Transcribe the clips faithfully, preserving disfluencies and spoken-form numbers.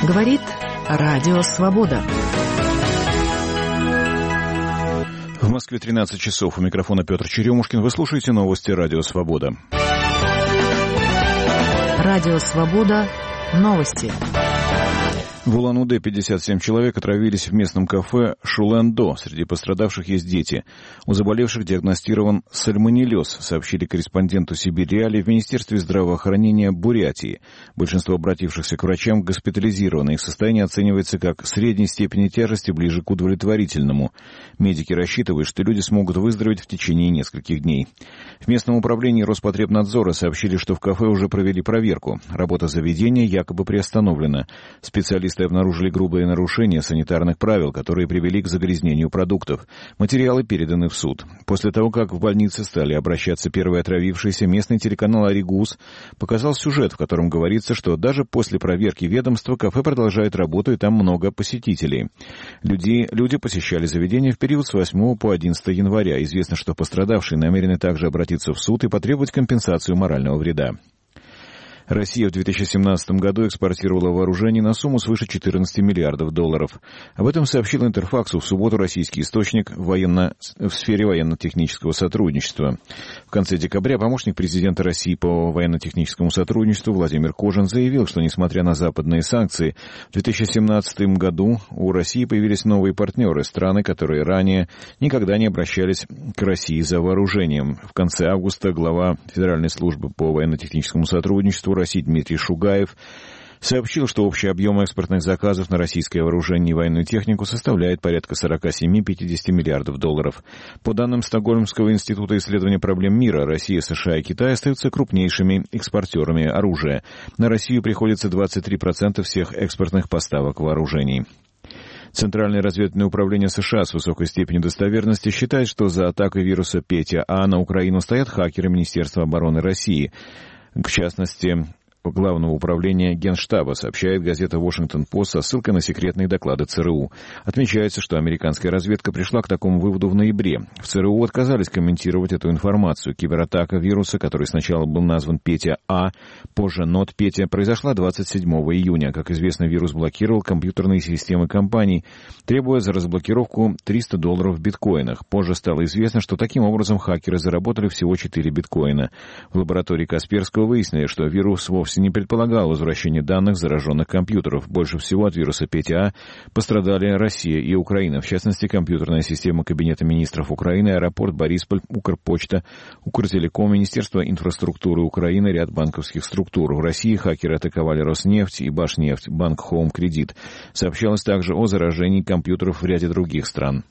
Говорит Радио Свобода. В Москве тринадцать часов. У микрофона Петр Черемушкин. Вы слушаете новости Радио Свобода. Радио Свобода. Новости. В Улан-Удэ пятьдесят семь человек отравились в местном кафе «Шулэндо». Среди пострадавших есть дети. У заболевших диагностирован сальмонеллез, сообщили корреспонденту Сибирь-Реалии в Министерстве здравоохранения Бурятии. Большинство обратившихся к врачам госпитализировано. Их состояние оценивается как средней степени тяжести, ближе к удовлетворительному. Медики рассчитывают, что люди смогут выздороветь в течение нескольких дней. В местном управлении Роспотребнадзора сообщили, что в кафе уже провели проверку. Работа заведения якобы приостановлена. Специалисты обнаружили грубые нарушения санитарных правил, которые привели к загрязнению продуктов. Материалы переданы в суд. После того, как в больнице стали обращаться первые отравившиеся, местный телеканал «Аригус» показал сюжет, в котором говорится, что даже после проверки ведомства кафе продолжает работу и там много посетителей. Люди, люди посещали заведение в период с восьмого по одиннадцатое января. Известно, что пострадавшие намерены также обратиться в суд и потребовать компенсацию морального вреда. Россия в две тысячи семнадцатом году экспортировала вооружение на сумму свыше четырнадцати миллиардов долларов. Об этом сообщил Интерфаксу в субботу российский источник военно... в сфере военно-технического сотрудничества. В конце декабря помощник президента России по военно-техническому сотрудничеству Владимир Кожин заявил, что, несмотря на западные санкции, в две тысячи семнадцатом году у России появились новые партнеры, страны, которые ранее никогда не обращались к России за вооружением. В конце августа глава Федеральной службы по военно-техническому сотрудничеству России Дмитрий Шугаев сообщил, что общий объем экспортных заказов на российское вооружение и военную технику составляет порядка сорок семь - пятьдесят миллиардов долларов. По данным Стокгольмского института исследования проблем мира, Россия, США и Китай остаются крупнейшими экспортерами оружия. На Россию приходится двадцать три процента всех экспортных поставок вооружений. Центральное разведывательное управление США с высокой степенью достоверности считает, что за атакой вируса Петя-А на Украину стоят хакеры Министерства обороны России. В частности, Главного управления Генштаба, сообщает газета «Вашингтон-Пост» со ссылкой на секретные доклады ЦРУ. Отмечается, что американская разведка пришла к такому выводу в ноябре. В ЦРУ отказались комментировать эту информацию. Кибератака вируса, который сначала был назван Петя-А, позже Нот-Петя, произошла двадцать седьмого июня. Как известно, вирус блокировал компьютерные системы компаний, требуя за разблокировку триста долларов в биткоинах. Позже стало известно, что таким образом хакеры заработали всего четыре биткоина. В лаборатории Касперского выяснили, что вирус вовсе не предполагал возвращение данных зараженных компьютеров. Больше всего от вируса Петя-А пострадали Россия и Украина. В частности, компьютерная система Кабинета министров Украины, аэропорт Борисполь, Укрпочта, Укртелеком, Министерство инфраструктуры Украины, ряд банковских структур. В России хакеры атаковали Роснефть и Башнефть, банк Хоум Кредит. Сообщалось также о заражении компьютеров в ряде других стран.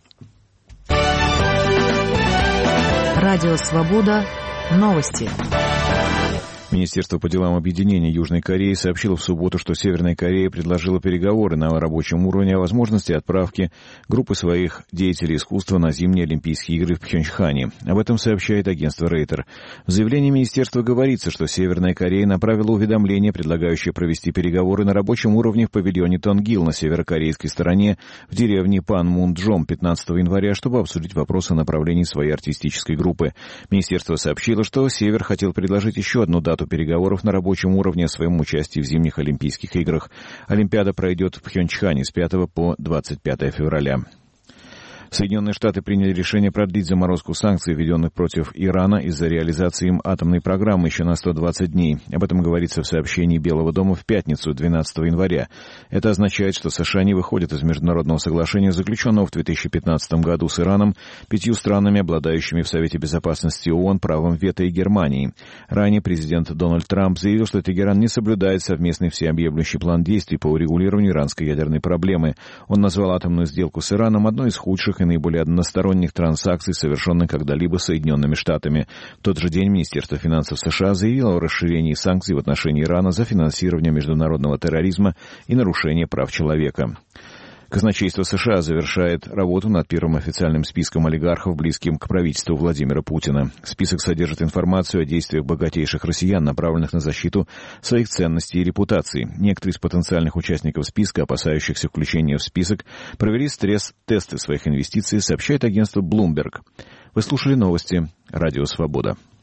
Радио Свобода. Новости. Министерство по делам объединения Южной Кореи сообщило в субботу, что Северная Корея предложила переговоры на рабочем уровне о возможности отправки группы своих деятелей искусства на зимние Олимпийские игры в Пхенчхане. Об этом сообщает агентство Рейтер. В заявлении министерства говорится, что Северная Корея направила уведомление, предлагающее провести переговоры на рабочем уровне в павильоне Тонгил на северокорейской стороне в деревне Панмунджом пятнадцатого января, чтобы обсудить вопрос о направлении своей артистической группы. Министерство сообщило, что Север хотел предложить еще одну дату переговоров на рабочем уровне о своем участии в зимних Олимпийских играх. Олимпиада пройдет в Пхенчхане с пятого по двадцать пятое февраля. Соединенные Штаты приняли решение продлить заморозку санкций, введенных против Ирана из-за реализации им атомной программы еще на сто двадцать дней. Об этом говорится в сообщении Белого дома в пятницу, двенадцатого января. Это означает, что США не выходят из международного соглашения, заключенного в две тысячи пятнадцатом году с Ираном, пятью странами, обладающими в Совете Безопасности ООН правом вето и Германией. Ранее президент Дональд Трамп заявил, что Тегеран не соблюдает совместный всеобъемлющий план действий по урегулированию иранской ядерной проблемы. Он назвал атомную сделку с Ираном одной из худших и наиболее односторонних транзакций, совершенных когда-либо Соединенными Штатами. В тот же день Министерство финансов США заявило о расширении санкций в отношении Ирана за финансирование международного терроризма и нарушение прав человека. Казначейство США завершает работу над первым официальным списком олигархов, близким к правительству Владимира Путина. Список содержит информацию о действиях богатейших россиян, направленных на защиту своих ценностей и репутации. Некоторые из потенциальных участников списка, опасающихся включения в список, провели стресс-тесты своих инвестиций, сообщает агентство Bloomberg. Вы слушали новости Радио Свобода.